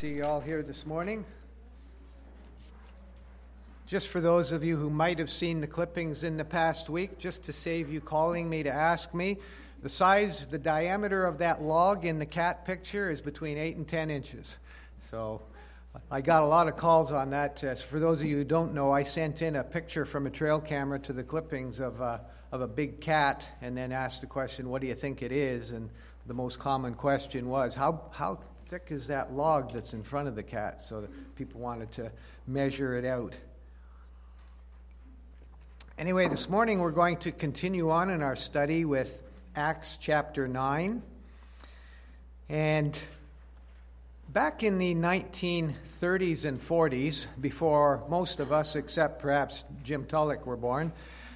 see you all here this morning. Just for those of you who might have seen the clippings in the past week, just to save you calling me to ask me, the diameter of that log in the cat picture is between 8 and 10 inches. So I got a lot of calls on that. For those of you who don't know, I sent in a picture from a trail camera to the clippings of a big cat and then asked the question, what do you think it is? And the most common question was, how thick is that log that's in front of the cat? So that people wanted to measure it out. Anyway, this morning we're going to continue on in our study with Acts chapter 9. And back in the 1930s and 40s, before most of us, except perhaps Jim Tulloch, were born,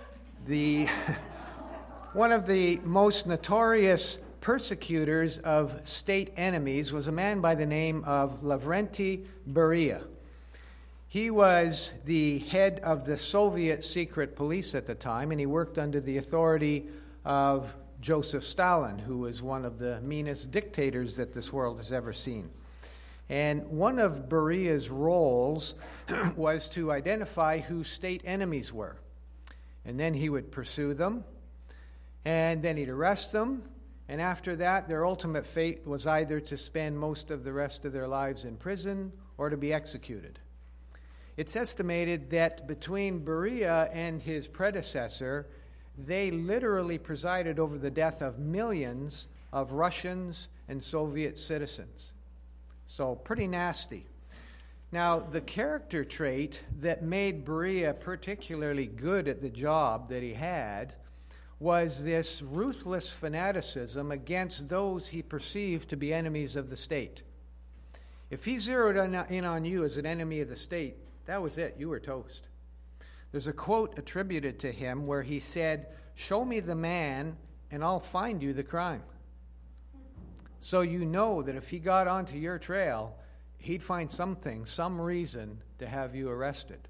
one of the most notorious persecutors of state enemies was a man by the name of Lavrenti Beria. He was the head of the Soviet secret police at the time, and he worked under the authority of Joseph Stalin, who was one of the meanest dictators that this world has ever seen. And one of Beria's roles was to identify who state enemies were. And then he would pursue them, and then he'd arrest them, and after that, their ultimate fate was either to spend most of the rest of their lives in prison or to be executed. It's estimated that between Beria and his predecessor, they literally presided over the death of millions of Russians and Soviet citizens. So pretty nasty. Now, the character trait that made Beria particularly good at the job that he had was this ruthless fanaticism against those he perceived to be enemies of the state. If he zeroed in on you as an enemy of the state, that was it. You were toast. There's a quote attributed to him where he said, "Show me the man and I'll find you the crime." So you know that if he got onto your trail, he'd find something, some reason to have you arrested.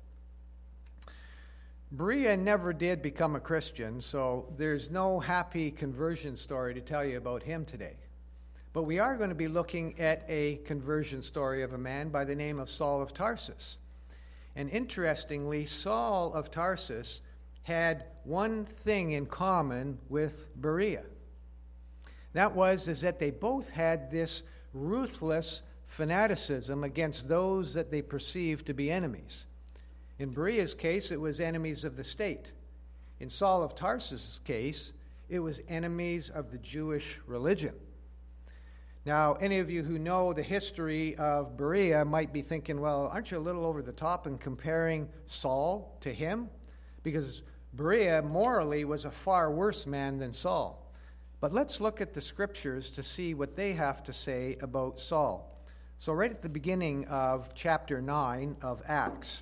Beria never did become a Christian, so there's no happy conversion story to tell you about him today. But we are going to be looking at a conversion story of a man by the name of Saul of Tarsus. And interestingly, Saul of Tarsus had one thing in common with Beria. That was that they both had this ruthless fanaticism against those that they perceived to be enemies. In Beria's case, it was enemies of the state. In Saul of Tarsus' case, it was enemies of the Jewish religion. Now, any of you who know the history of Beria might be thinking, well, aren't you a little over the top in comparing Saul to him? Because Beria morally was a far worse man than Saul. But let's look at the scriptures to see what they have to say about Saul. So right at the beginning of chapter 9 of Acts,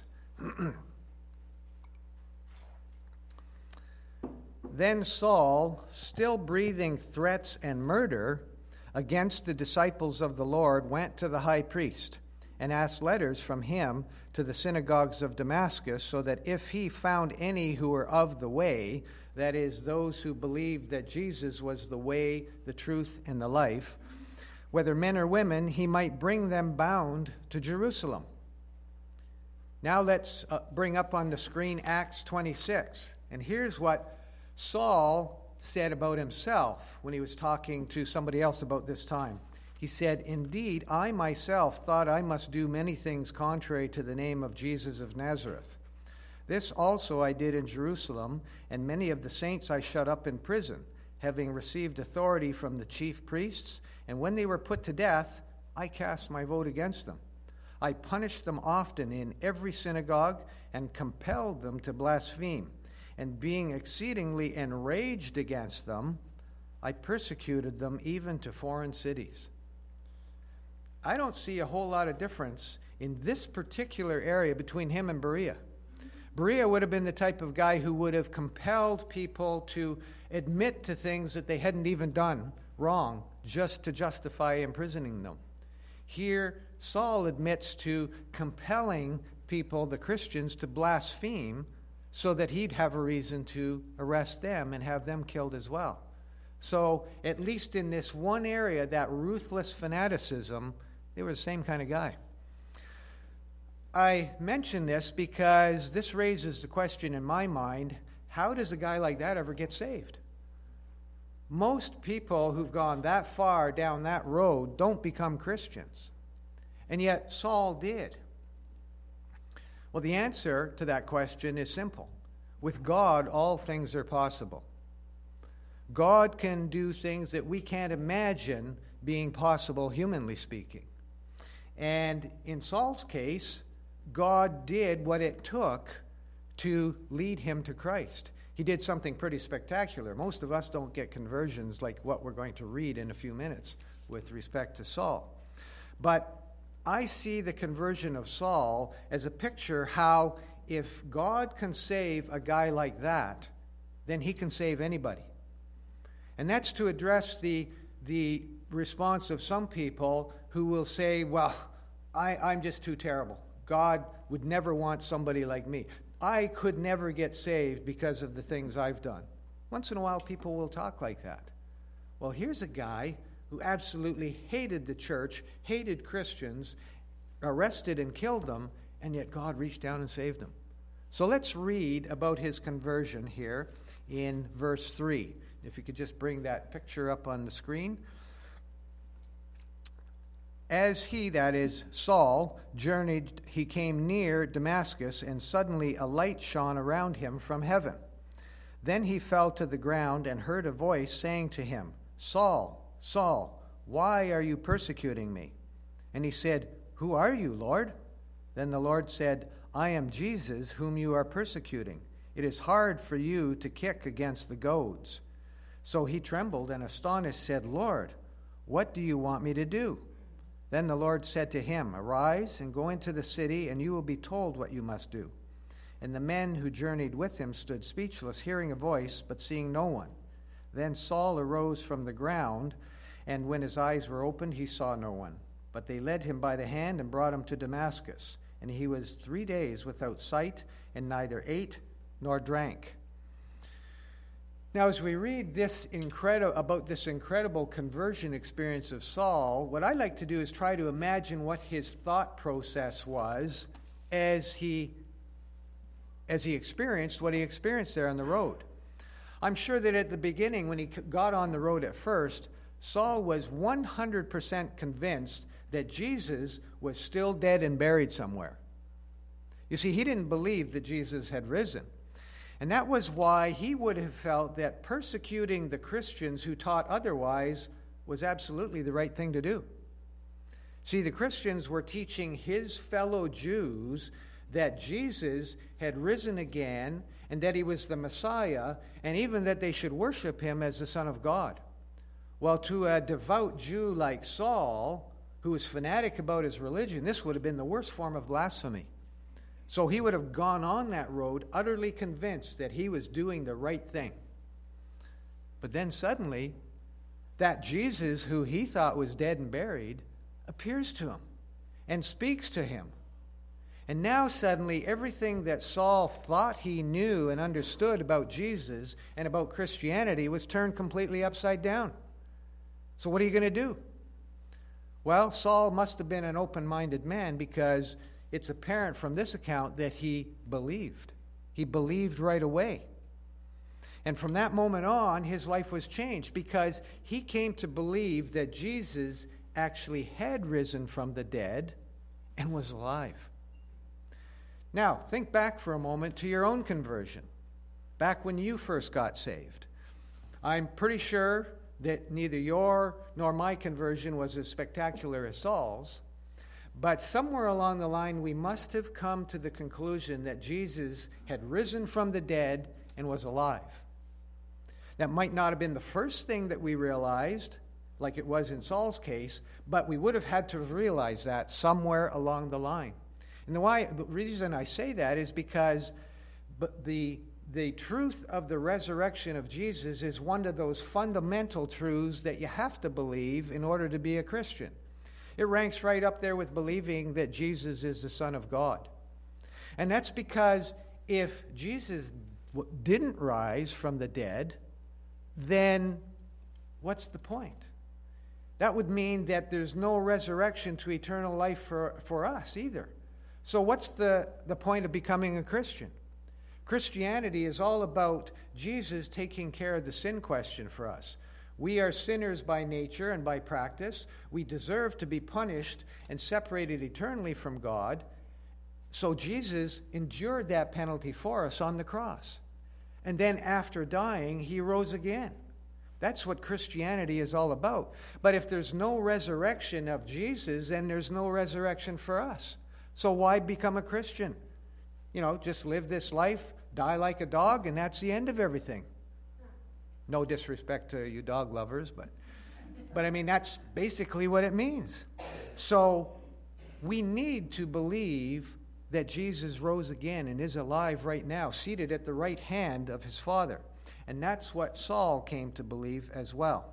then Saul, still breathing threats and murder against the disciples of the Lord, went to the high priest and asked letters from him to the synagogues of Damascus, so that if he found any who were of the way, that is, those who believed that Jesus was the way, the truth, and the life, whether men or women, he might bring them bound to Jerusalem. Now let's bring up on the screen Acts 26. And here's what Saul said about himself when he was talking to somebody else about this time. He said, "Indeed, I myself thought I must do many things contrary to the name of Jesus of Nazareth. This also I did in Jerusalem, and many of the saints I shut up in prison, having received authority from the chief priests, and when they were put to death, I cast my vote against them. I punished them often in every synagogue and compelled them to blaspheme. And being exceedingly enraged against them, I persecuted them even to foreign cities." I don't see a whole lot of difference in this particular area between him and Beria. Beria would have been the type of guy who would have compelled people to admit to things that they hadn't even done wrong, just to justify imprisoning them. Here, Saul admits to compelling people, the Christians, to blaspheme so that he'd have a reason to arrest them and have them killed as well. So, at least in this one area, that ruthless fanaticism, they were the same kind of guy. I mention this because this raises the question in my mind, how does a guy like that ever get saved? Most people who've gone that far down that road don't become Christians. And yet Saul did. Well, the answer to that question is simple. With God, all things are possible. God can do things that we can't imagine being possible, humanly speaking. And in Saul's case, God did what it took to lead him to Christ. He did something pretty spectacular. Most of us don't get conversions like what we're going to read in a few minutes with respect to Saul. But I see the conversion of Saul as a picture how if God can save a guy like that, then he can save anybody. And that's to address the response of some people who will say, well, I'm just too terrible. God would never want somebody like me. I could never get saved because of the things I've done. Once in a while, people will talk like that. Well, here's a guy who absolutely hated the church, hated Christians, arrested and killed them, and yet God reached down and saved him. So let's read about his conversion here in verse 3. If you could just bring that picture up on the screen. As he, that is Saul, journeyed, he came near Damascus, and suddenly a light shone around him from heaven. Then he fell to the ground and heard a voice saying to him, Saul, Saul, why are you persecuting me? And he said, Who are you, Lord? Then the Lord said, I am Jesus, whom you are persecuting. It is hard for you to kick against the goads. So he trembled and astonished said, Lord, what do you want me to do? Then the Lord said to him, Arise and go into the city, and you will be told what you must do. And the men who journeyed with him stood speechless, hearing a voice, but seeing no one. Then Saul arose from the ground, and when his eyes were opened, he saw no one. But they led him by the hand and brought him to Damascus. And he was 3 days without sight, and neither ate nor drank. Now, as we read about this incredible conversion experience of Saul, what I like to do is try to imagine what his thought process was as he experienced what he experienced there on the road. I'm sure that at the beginning, when he got on the road at first, Saul was 100% convinced that Jesus was still dead and buried somewhere. You see, he didn't believe that Jesus had risen. And that was why he would have felt that persecuting the Christians who taught otherwise was absolutely the right thing to do. See, the Christians were teaching his fellow Jews that Jesus had risen again and that he was the Messiah, and even that they should worship him as the Son of God. Well, to a devout Jew like Saul, who was fanatic about his religion, this would have been the worst form of blasphemy. So he would have gone on that road utterly convinced that he was doing the right thing. But then suddenly, that Jesus who he thought was dead and buried appears to him and speaks to him. And now suddenly everything that Saul thought he knew and understood about Jesus and about Christianity was turned completely upside down. So what are you going to do? Well, Saul must have been an open-minded man, because it's apparent from this account that he believed. He believed right away. And from that moment on, his life was changed, because he came to believe that Jesus actually had risen from the dead and was alive. Now, think back for a moment to your own conversion, back when you first got saved. I'm pretty sure that neither your nor my conversion was as spectacular as Saul's, but somewhere along the line we must have come to the conclusion that Jesus had risen from the dead and was alive. That might not have been the first thing that we realized, like it was in Saul's case, but we would have had to realize that somewhere along the line. And the reason I say that is because the truth of the resurrection of Jesus is one of those fundamental truths that you have to believe in order to be a Christian. It ranks right up there with believing that Jesus is the Son of God. And that's because if Jesus didn't rise from the dead, then what's the point? That would mean that there's no resurrection to eternal life for us either. So what's the point of becoming a Christian? Christianity is all about Jesus taking care of the sin question for us. We are sinners by nature and by practice. We deserve to be punished and separated eternally from God. So Jesus endured that penalty for us on the cross. And then after dying, he rose again. That's what Christianity is all about. But if there's no resurrection of Jesus, then there's no resurrection for us. So why become a Christian? Just live this life, die like a dog, and that's the end of everything. No disrespect to you dog lovers, but I mean, that's basically what it means. So we need to believe that Jesus rose again and is alive right now, seated at the right hand of his Father. And that's what Saul came to believe as well.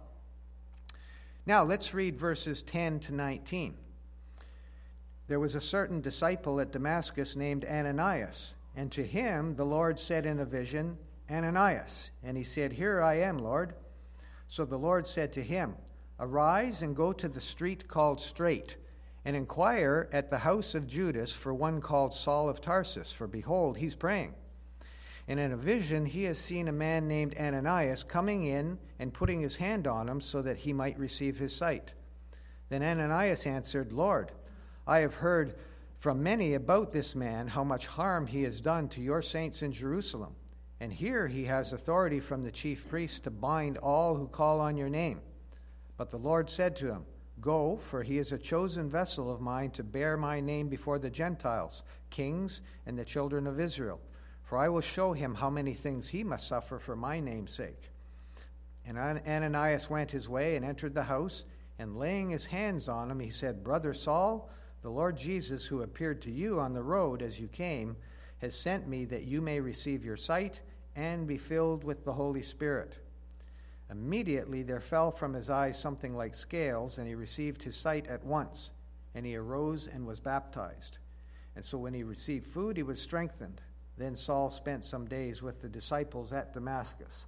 Now, let's read verses 10 to 19. There was a certain disciple at Damascus named Ananias, and to him the Lord said in a vision, Ananias. And he said, Here I am, Lord. So the Lord said to him, Arise and go to the street called Straight, and inquire at the house of Judas for one called Saul of Tarsus, for behold, he's praying. And in a vision he has seen a man named Ananias coming in and putting his hand on him so that he might receive his sight. Then Ananias answered, Lord, I have heard from many about this man, how much harm he has done to your saints in Jerusalem. And here he has authority from the chief priests to bind all who call on your name. But the Lord said to him, Go, for he is a chosen vessel of mine to bear my name before the Gentiles, kings, and the children of Israel. For I will show him how many things he must suffer for my name's sake. And Ananias went his way and entered the house, and laying his hands on him, he said, Brother Saul, the Lord Jesus, who appeared to you on the road as you came, has sent me that you may receive your sight and be filled with the Holy Spirit. Immediately there fell from his eyes something like scales, and he received his sight at once. And he arose and was baptized. And so when he received food, he was strengthened. Then Saul spent some days with the disciples at Damascus.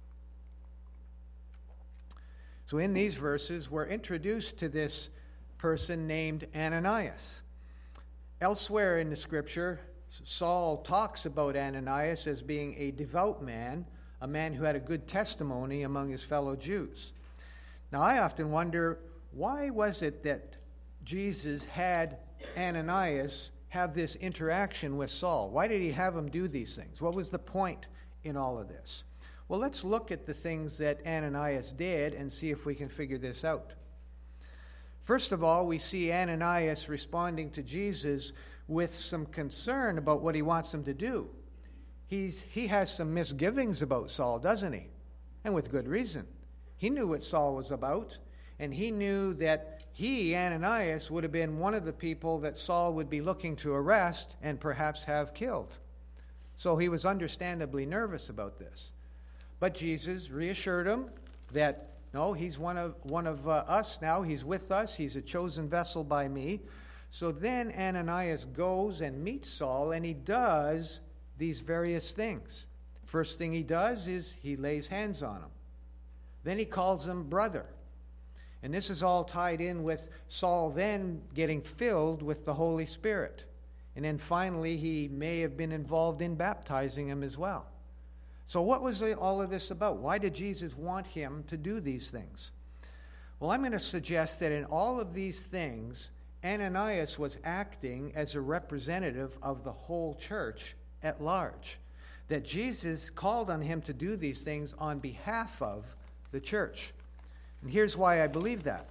So in these verses, we're introduced to this person named Ananias. Elsewhere in the scripture, Saul talks about Ananias as being a devout man, a man who had a good testimony among his fellow Jews. Now, I often wonder, why was it that Jesus had Ananias have this interaction with Saul? Why did he have him do these things? What was the point in all of this? Well, let's look at the things that Ananias did and see if we can figure this out. First of all, we see Ananias responding to Jesus with some concern about what he wants him to do. He has some misgivings about Saul, doesn't he? And with good reason. He knew what Saul was about, and he knew that he, Ananias, would have been one of the people that Saul would be looking to arrest and perhaps have killed. So he was understandably nervous about this. But Jesus reassured him that, no, he's one of us now. He's with us. He's a chosen vessel by me. So then Ananias goes and meets Saul, and he does these various things. First thing he does is he lays hands on him. Then he calls him brother. And this is all tied in with Saul then getting filled with the Holy Spirit. And then finally, he may have been involved in baptizing him as well. So what was all of this about? Why did Jesus want him to do these things? Well, I'm going to suggest that in all of these things, Ananias was acting as a representative of the whole church at large. That Jesus called on him to do these things on behalf of the church. And here's why I believe that.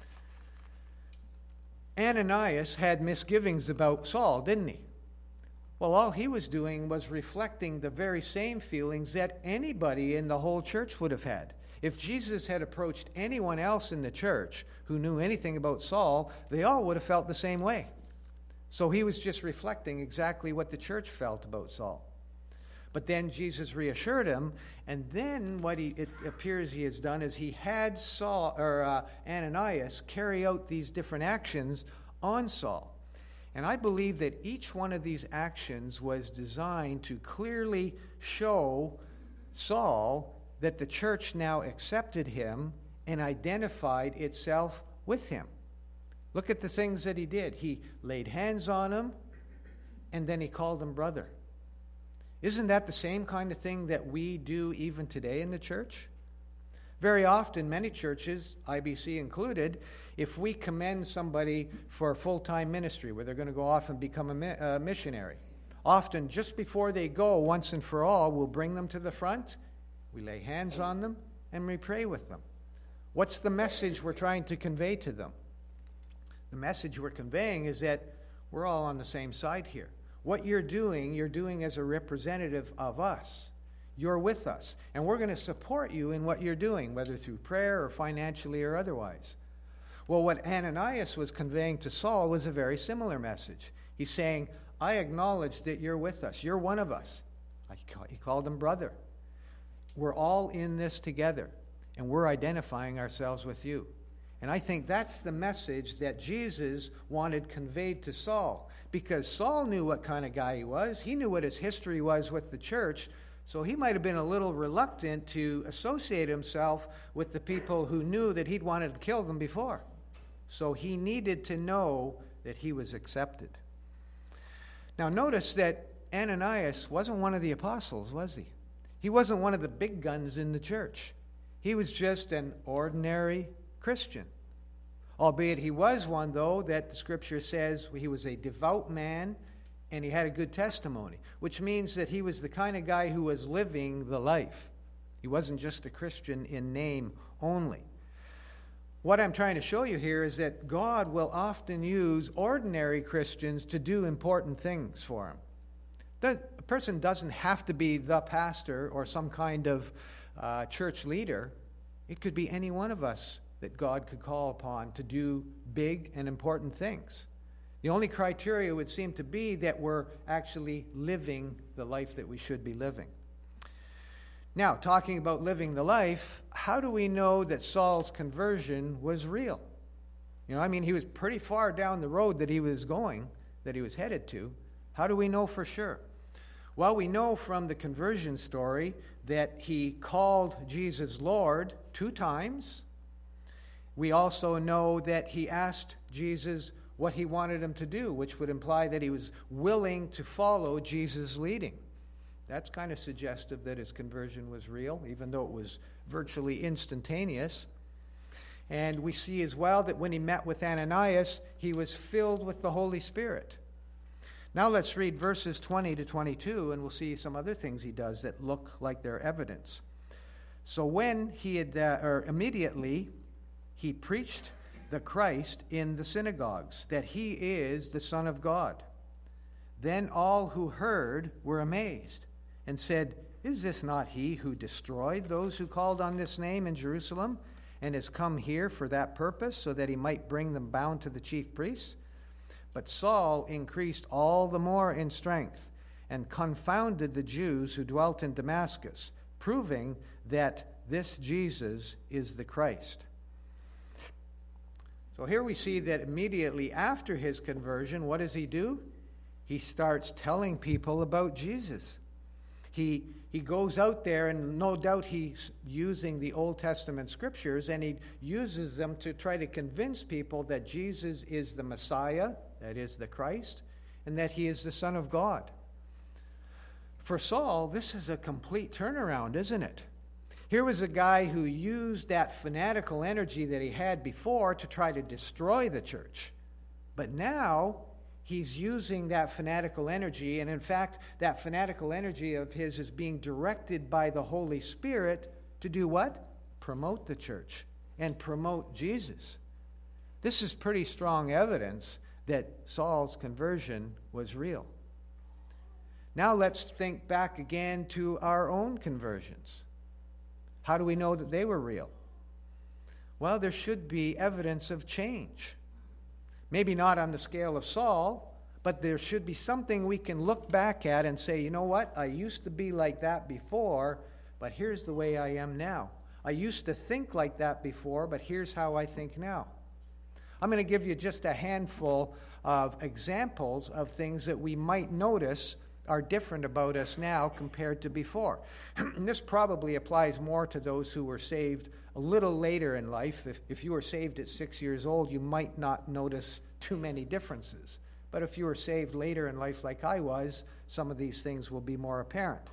Ananias had misgivings about Saul, didn't he? Well, all he was doing was reflecting the very same feelings that anybody in the whole church would have had. If Jesus had approached anyone else in the church who knew anything about Saul, they all would have felt the same way. So he was just reflecting exactly what the church felt about Saul. But then Jesus reassured him, and then what it appears he has done is he had Ananias carry out these different actions on Saul. And I believe that each one of these actions was designed to clearly show Saul that the church now accepted him and identified itself with him. Look at the things that he did. He laid hands on him. and then he called him brother. Isn't that the same kind of thing that we do even today in the church? Very often, many churches, IBC included, if we commend somebody for full-time ministry, where they're going to go off and become a missionary, often just before they go, once and for all, we'll bring them to the front, we lay hands on them, and we pray with them. What's the message we're trying to convey to them? The message we're conveying is that we're all on the same side here. What you're doing as a representative of us. You're with us, and we're going to support you in what you're doing, whether through prayer or financially or otherwise. Well, what Ananias was conveying to Saul was a very similar message. He's saying, I acknowledge that you're with us. You're one of us. He called him brother. We're all in this together, and we're identifying ourselves with you. And I think that's the message that Jesus wanted conveyed to Saul, because Saul knew what kind of guy he was. He knew what his history was with the church, so he might have been a little reluctant to associate himself with the people who knew that he'd wanted to kill them before. So he needed to know that he was accepted. Now notice that Ananias wasn't one of the apostles, was he? He wasn't one of the big guns in the church. He was just an ordinary Christian. Albeit he was one, though, that the Scripture says he was a devout man and he had a good testimony, which means that he was the kind of guy who was living the life. He wasn't just a Christian in name only. What I'm trying to show you here is that God will often use ordinary Christians to do important things for him. The person doesn't have to be the pastor or some kind of church leader. It could be any one of us that God could call upon to do big and important things. The only criteria would seem to be that we're actually living the life that we should be living. Now, talking about living the life, how do we know that Saul's conversion was real? He was pretty far down the road that he was going, that he was headed to. How do we know for sure? Well, we know from the conversion story that he called Jesus Lord 2 times. We also know that he asked Jesus what he wanted him to do, which would imply that he was willing to follow Jesus' leading. That's kind of suggestive that his conversion was real, even though it was virtually instantaneous. And we see as well that when he met with Ananias, he was filled with the Holy Spirit. Now let's read verses 20 to 22, and we'll see some other things he does that look like they're evidence. So when immediately he preached the Christ in the synagogues, that he is the Son of God. Then all who heard were amazed and said, "Is this not he who destroyed those who called on this name in Jerusalem and has come here for that purpose, so that he might bring them bound to the chief priests?" But Saul increased all the more in strength and confounded the Jews who dwelt in Damascus, proving that this Jesus is the Christ. So here we see that immediately after his conversion, what does he do? He starts telling people about Jesus. He goes out there, and no doubt he's using the Old Testament scriptures, and he uses them to try to convince people that Jesus is the Messiah, that is the Christ, and that he is the Son of God. For Saul, this is a complete turnaround, isn't it? Here was a guy who used that fanatical energy that he had before to try to destroy the church. But now he's using that fanatical energy, and in fact, that fanatical energy of his is being directed by the Holy Spirit to do what? Promote the church and promote Jesus. This is pretty strong evidence that Saul's conversion was real. Now let's think back again to our own conversions. How do we know that they were real? Well, there should be evidence of change. Maybe not on the scale of Saul, but there should be something we can look back at and say, you know what? I used to be like that before, but here's the way I am now. I used to think like that before, but here's how I think now. I'm going to give you just a handful of examples of things that we might notice are different about us now compared to before. And this probably applies more to those who were saved a little later in life. If you were saved at 6 years old, you might not notice too many differences. But if you were saved later in life like I was, some of these things will be more apparent.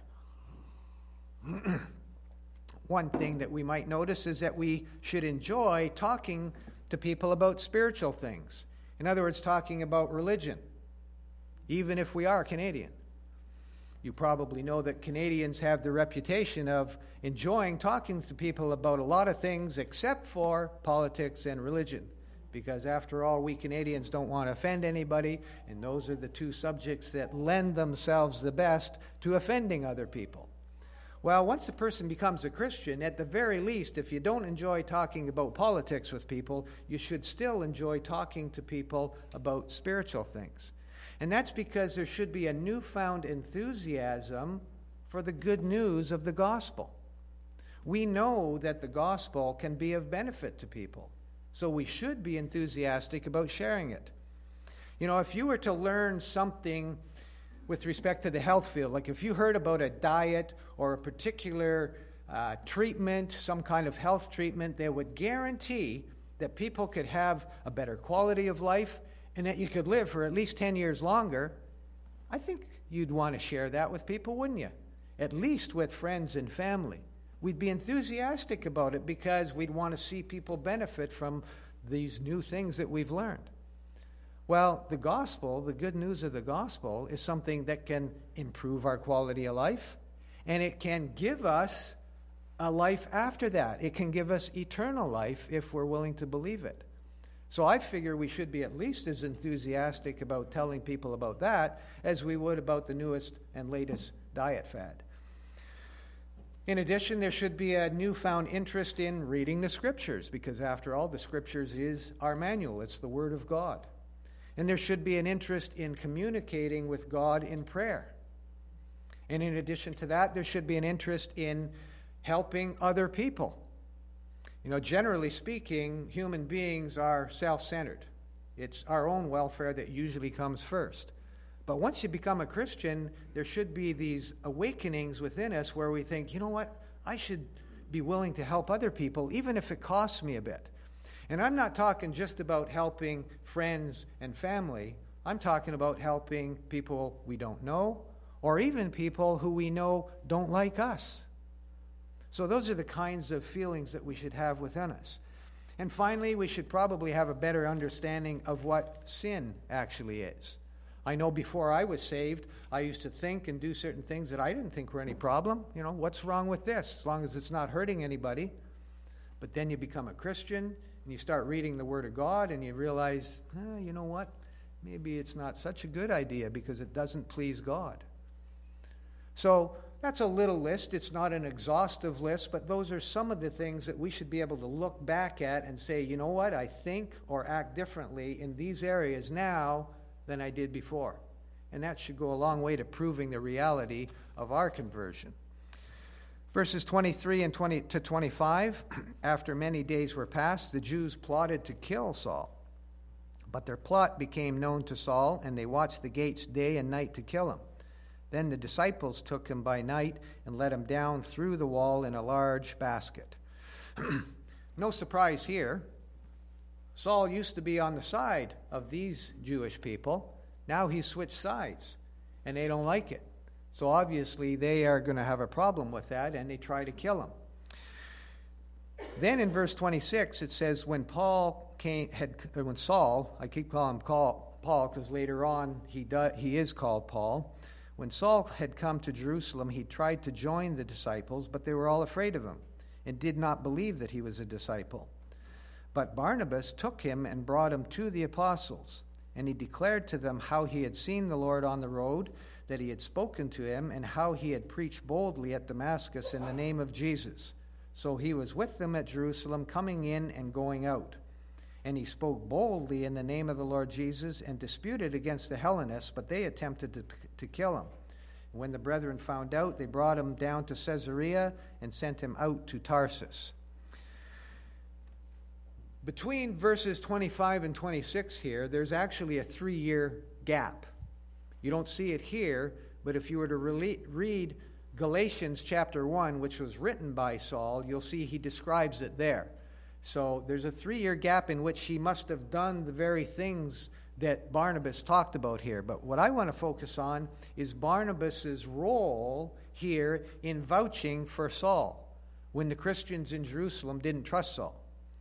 One thing that we might notice is that we should enjoy talking to people about spiritual things. In other words, talking about religion, even if we are Canadian. You probably know that Canadians have the reputation of enjoying talking to people about a lot of things except for politics and religion. Because after all, we Canadians don't want to offend anybody, and those are the two subjects that lend themselves the best to offending other people. Well, once a person becomes a Christian, at the very least, if you don't enjoy talking about politics with people, you should still enjoy talking to people about spiritual things. And that's because there should be a newfound enthusiasm for the good news of the gospel. We know that the gospel can be of benefit to people, so we should be enthusiastic about sharing it. You know, if you were to learn something with respect to the health field, like if you heard about a diet or a particular treatment, some kind of health treatment that would guarantee that people could have a better quality of life and that you could live for at least 10 years longer, I think you'd want to share that with people, wouldn't you? At least with friends and family. We'd be enthusiastic about it because we'd want to see people benefit from these new things that we've learned. Well, the gospel, the good news of the gospel, is something that can improve our quality of life, and it can give us a life after that. It can give us eternal life if we're willing to believe it. So I figure we should be at least as enthusiastic about telling people about that as we would about the newest and latest diet fad. In addition, there should be a newfound interest in reading the Scriptures, because after all, the Scriptures is our manual. It's the Word of God. And there should be an interest in communicating with God in prayer. And in addition to that, there should be an interest in helping other people. You know, generally speaking, human beings are self-centered. It's our own welfare that usually comes first. But once you become a Christian, there should be these awakenings within us where we think, you know what, I should be willing to help other people, even if it costs me a bit. And I'm not talking just about helping friends and family. I'm talking about helping people we don't know, or even people who we know don't like us. So those are the kinds of feelings that we should have within us. And finally, we should probably have a better understanding of what sin actually is. I know before I was saved, I used to think and do certain things that I didn't think were any problem. You know, what's wrong with this? As long as it's not hurting anybody. But then you become a Christian, and you start reading the Word of God, and you realize, you know what? Maybe it's not such a good idea because it doesn't please God. So that's a little list. It's not an exhaustive list, but those are some of the things that we should be able to look back at and say, you know what, I think or act differently in these areas now than I did before. And that should go a long way to proving the reality of our conversion. Verses 23 and 20 to 25, after many days were passed, the Jews plotted to kill Saul. But their plot became known to Saul, and they watched the gates day and night to kill him. Then the disciples took him by night and let him down through the wall in a large basket. No surprise here. Saul used to be on the side of these Jewish people. Now he's switched sides, and they don't like it. So obviously they are going to have a problem with that, and they try to kill him. Then in verse 26 it says, when Saul, I keep calling him Paul because later on he is called Paul. When Saul had come to Jerusalem, he tried to join the disciples, but they were all afraid of him and did not believe that he was a disciple. But Barnabas took him and brought him to the apostles, and he declared to them how he had seen the Lord on the road, that he had spoken to him, and how he had preached boldly at Damascus in the name of Jesus. So he was with them at Jerusalem, coming in and going out. And he spoke boldly in the name of the Lord Jesus and disputed against the Hellenists, but they attempted to kill him. When the brethren found out, they brought him down to Caesarea and sent him out to Tarsus. Between verses 25 and 26 here, there's actually a 3-year gap. You don't see it here, but if you were to read Galatians chapter 1, which was written by Saul, you'll see he describes it there. So there's a 3-year gap in which he must have done the very things that Barnabas talked about here. But what I want to focus on is Barnabas's role here in vouching for Saul when the Christians in Jerusalem didn't trust Saul.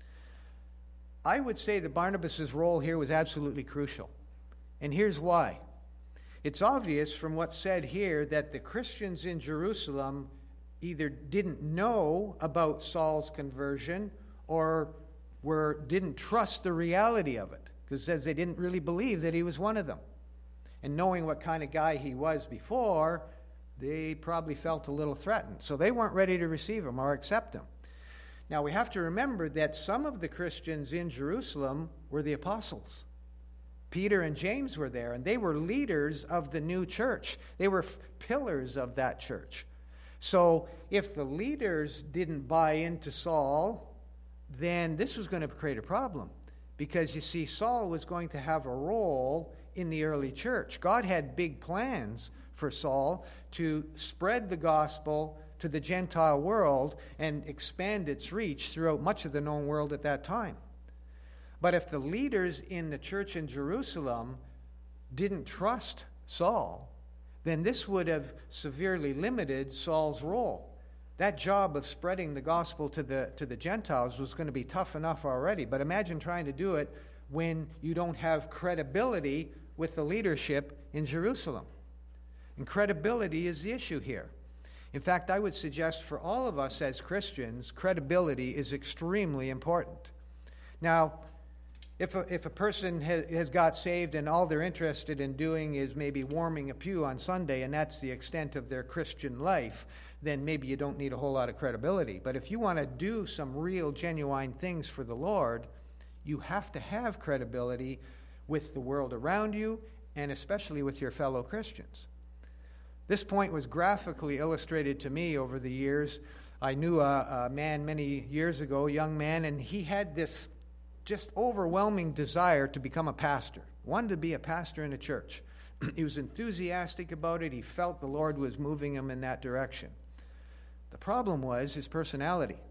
I would say that Barnabas's role here was absolutely crucial. And here's why. It's obvious from what's said here that the Christians in Jerusalem either didn't know about Saul's conversion or didn't trust the reality of it, because it says they didn't really believe that he was one of them. And knowing what kind of guy he was before, they probably felt a little threatened. So they weren't ready to receive him or accept him. Now we have to remember that some of the Christians in Jerusalem were the apostles. Peter and James were there, and they were leaders of the new church. They were pillars of that church. So if the leaders didn't buy into Saul, then this was going to create a problem. Because you see, Saul was going to have a role in the early church. God had big plans for Saul to spread the gospel to the Gentile world and expand its reach throughout much of the known world at that time. But if the leaders in the church in Jerusalem didn't trust Saul, then this would have severely limited Saul's role. That job of spreading the gospel to the Gentiles was going to be tough enough already. But imagine trying to do it when you don't have credibility with the leadership in Jerusalem. And credibility is the issue here. In fact, I would suggest for all of us as Christians, credibility is extremely important. Now, if a person has got saved and all they're interested in doing is maybe warming a pew on Sunday, and that's the extent of their Christian life, then maybe you don't need a whole lot of credibility. But if you want to do some real, genuine things for the Lord, you have to have credibility with the world around you and especially with your fellow Christians. This point was graphically illustrated to me over the years. I knew a man many years ago, a young man, and he had this just overwhelming desire to become a pastor, wanted to be a pastor in a church. He was enthusiastic about it. He felt the Lord was moving him in that direction. The problem was his personality.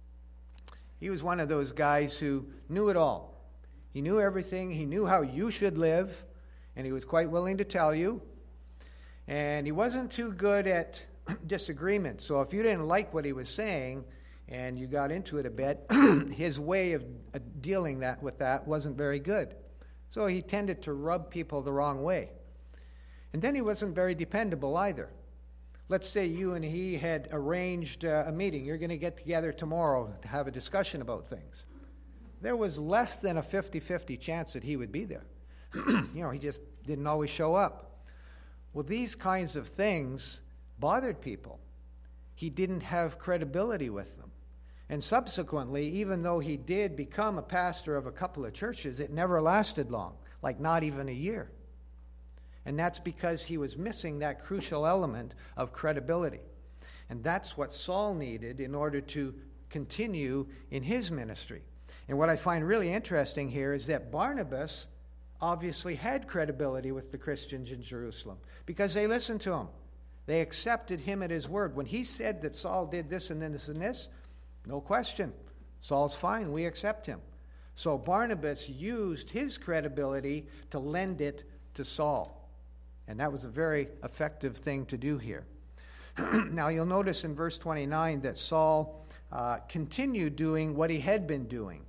He was one of those guys who knew it all. He knew everything. He knew how you should live, and he was quite willing to tell you. And he wasn't too good at disagreement. So if you didn't like what he was saying and you got into it a bit, his way of dealing with that wasn't very good. So he tended to rub people the wrong way. And then he wasn't very dependable either. Let's say you and he had arranged a meeting. You're going to get together tomorrow to have a discussion about things. There was less than a 50-50 chance that he would be there. He just didn't always show up. Well, these kinds of things bothered people. He didn't have credibility with them. And subsequently, even though he did become a pastor of a couple of churches, it never lasted long, like not even a year. And that's because he was missing that crucial element of credibility. And that's what Saul needed in order to continue in his ministry. And what I find really interesting here is that Barnabas obviously had credibility with the Christians in Jerusalem because they listened to him. They accepted him at his word. When he said that Saul did this and this and this, no question. Saul's fine. We accept him. So Barnabas used his credibility to lend it to Saul. And that was a very effective thing to do here. Now you'll notice in verse 29 that Saul continued doing what he had been doing.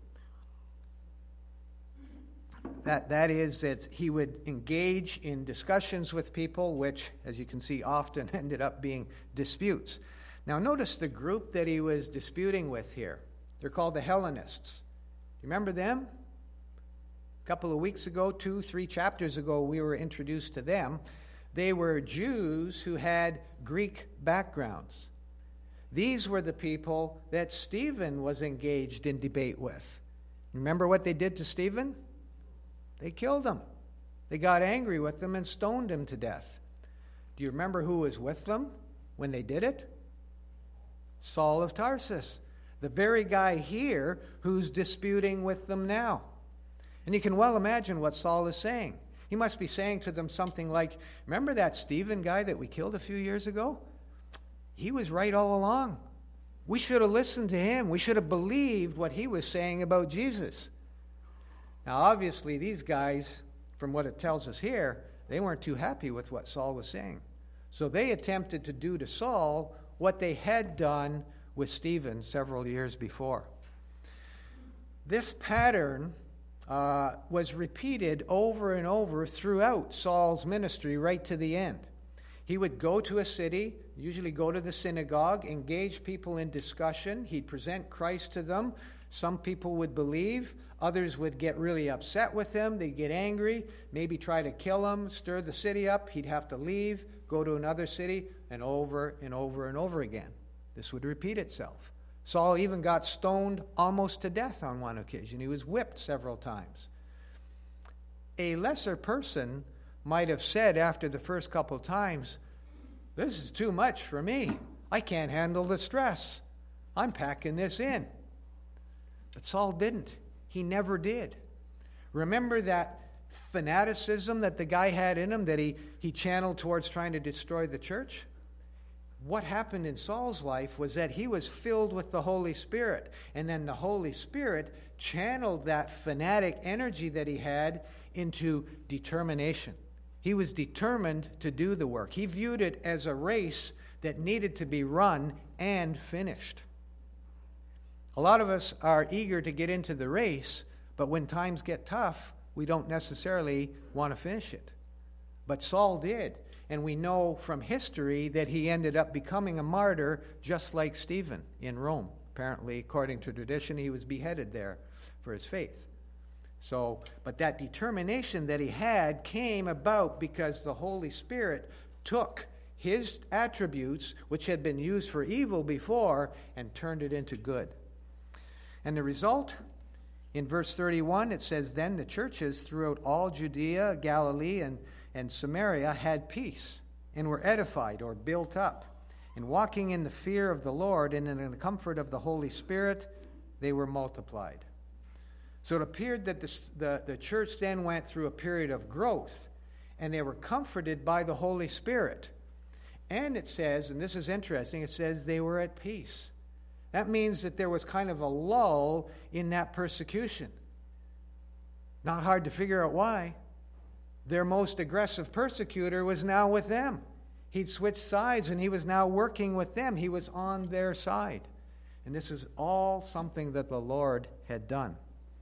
That is that he would engage in discussions with people, which, as you can see, often ended up being disputes. Now notice the group that he was disputing with here. They're called the Hellenists. Remember them? A couple of weeks ago, 2-3 chapters ago, we were introduced to them. They were Jews who had Greek backgrounds. These were the people that Stephen was engaged in debate with. Remember what they did to Stephen? They killed him. They got angry with him and stoned him to death. Do you remember who was with them when they did it? Saul of Tarsus, the very guy here who's disputing with them now. And you can well imagine what Saul is saying. He must be saying to them something like, remember that Stephen guy that we killed a few years ago? He was right all along. We should have listened to him. We should have believed what he was saying about Jesus. Now, obviously, these guys from what it tells us here, they weren't too happy with what Saul was saying. So they attempted to do to Saul what they had done with Stephen several years before. This pattern was repeated over and over throughout Saul's ministry right to the end. He would go to a city, usually go to the synagogue, engage people in discussion. He'd present Christ to them. Some people would believe. Others would get really upset with him. They'd get angry, maybe try to kill him, stir the city up. He'd have to leave, go to another city, and over and over and over again. This would repeat itself. Saul even got stoned almost to death on one occasion. He was whipped several times. A lesser person might have said after the first couple times, "This is too much for me. I can't handle the stress. I'm packing this in." But Saul didn't. He never did. Remember that fanaticism that the guy had in him that he channeled towards trying to destroy the church? What happened in Saul's life was that he was filled with the Holy Spirit. And then the Holy Spirit channeled that fanatic energy that he had into determination. He was determined to do the work. He viewed it as a race that needed to be run and finished. A lot of us are eager to get into the race, but when times get tough, we don't necessarily want to finish it. But Saul did, and we know from history that he ended up becoming a martyr just like Stephen in Rome. Apparently, according to tradition, he was beheaded there for his faith. But that determination that he had came about because the Holy Spirit took his attributes, which had been used for evil before, and turned it into good. And the result, in verse 31, it says, "Then the churches throughout all Judea, Galilee, and Samaria had peace, and were edified," or built up. "And walking in the fear of the Lord and in the comfort of the Holy Spirit, they were multiplied." So it appeared that the church then went through a period of growth, and they were comforted by the Holy Spirit. And it says, and this is interesting, it says they were at peace. That means that there was kind of a lull in that persecution. Not hard to figure out why. Their most aggressive persecutor was now with them. He'd switched sides, and he was now working with them. He was on their side. And this is all something that the Lord had done.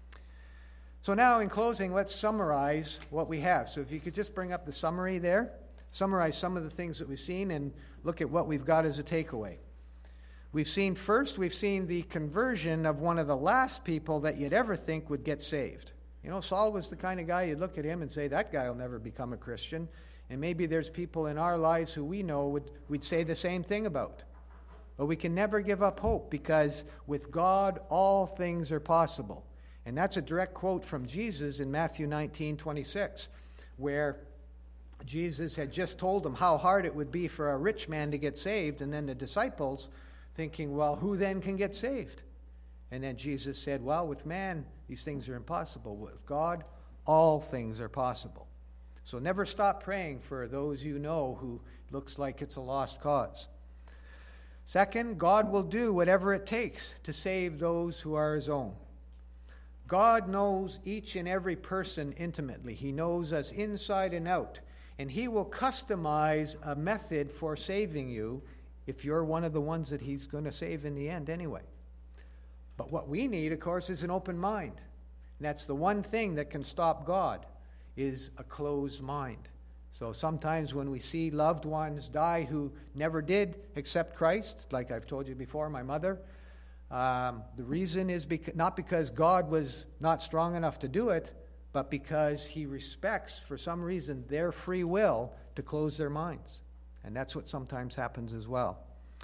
So now, in closing, let's summarize what we have. So if you could just bring up the summary there, summarize some of the things that we've seen, and look at what we've got as a takeaway. We've seen the conversion of one of the last people that you'd ever think would get saved. You know, Saul was the kind of guy you'd look at him and say, that guy will never become a Christian. And maybe there's people in our lives who we know we'd say the same thing about. But we can never give up hope, because with God, all things are possible. And that's a direct quote from Jesus in Matthew 19:26, where Jesus had just told them how hard it would be for a rich man to get saved, and then the disciples thinking, well, who then can get saved? And then Jesus said, well, with man, these things are impossible. With God, all things are possible. So never stop praying for those you know who looks like it's a lost cause. Second, God will do whatever it takes to save those who are his own. God knows each and every person intimately. He knows us inside and out. And he will customize a method for saving you if you're one of the ones that he's going to save in the end anyway. But what we need, of course, is an open mind. And that's the one thing that can stop God, is a closed mind. So sometimes when we see loved ones die who never did accept Christ, like I've told you before, my mother, the reason is not because God was not strong enough to do it, but because he respects, for some reason, their free will to close their minds. And that's what sometimes happens as well.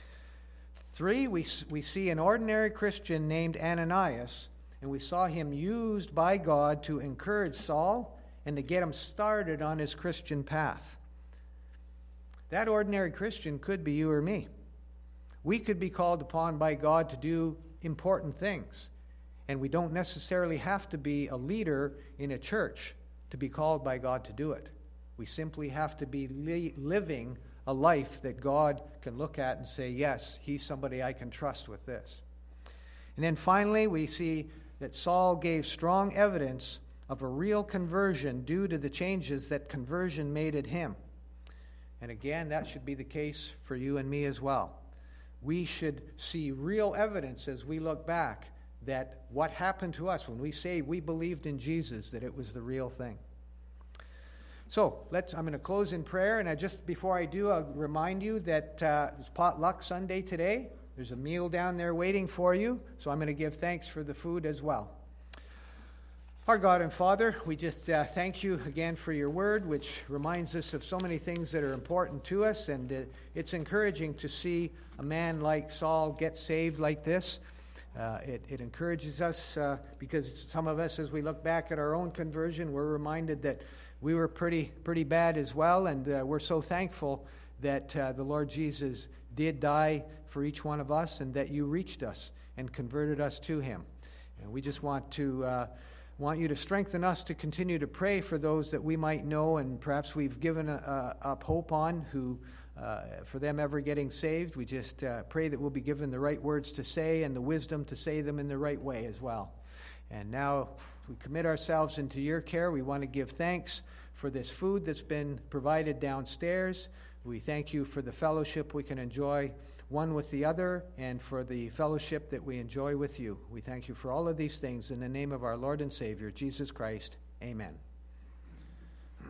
3, we see an ordinary Christian named Ananias, and we saw him used by God to encourage Saul and to get him started on his Christian path. That ordinary Christian could be you or me. We could be called upon by God to do important things, and we don't necessarily have to be a leader in a church to be called by God to do it. We simply have to be living a life that God can look at and say, yes, he's somebody I can trust with this. And then finally, we see that Saul gave strong evidence of a real conversion due to the changes that conversion made in him. And again, that should be the case for you and me as well. We should see real evidence as we look back that what happened to us when we say we believed in Jesus, that it was the real thing. So I'm going to close in prayer, and before I do, I'll remind you that it's Potluck Sunday today. There's a meal down there waiting for you, so I'm going to give thanks for the food as well. Our God and Father, we just thank you again for your word, which reminds us of so many things that are important to us, and it's encouraging to see a man like Saul get saved like this. It encourages us because some of us, as we look back at our own conversion, we're reminded that we were pretty bad as well, and we're so thankful that the Lord Jesus did die for each one of us, and that you reached us and converted us to him. And we just want you to strengthen us to continue to pray for those that we might know and perhaps we've given up hope on, who for them ever getting saved. We just pray that we'll be given the right words to say and the wisdom to say them in the right way as well. And now we commit ourselves into your care. We want to give thanks for this food that's been provided downstairs. We thank you for the fellowship we can enjoy one with the other, and for the fellowship that we enjoy with you. We thank you for all of these things in the name of our Lord and Savior, Jesus Christ. Amen.